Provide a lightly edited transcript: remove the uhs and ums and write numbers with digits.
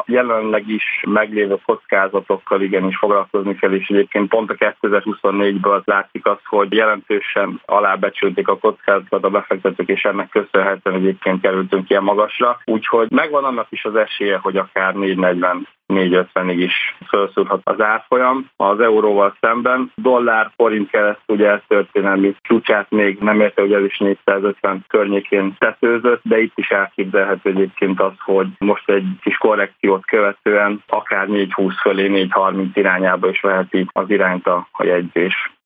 a jelenleg is meglévő kockázatokkal igenis foglalkozni kell, és egyébként pont a 2024-ből látszik az, hogy jelentősen alábecsülték a kockázatokat a befektetők, és ennek köszönhetően egyébként kerültünk ilyen magasra. Úgyhogy megvan annak is az esélye, hogy akár 4,40-4,50-ig is felszúrhat az árfolyam az euróval szemben. Dollár-forint kereszt ugye történelmi csúcsát még nem érte, hogy ez is 450 környékén tetőzött, de itt is elképzelhető egyébként az, hogy most egy kis korrekciót követően akár 4,20 fölé, 4,30 irányába is veheti az irányt a jegyzés.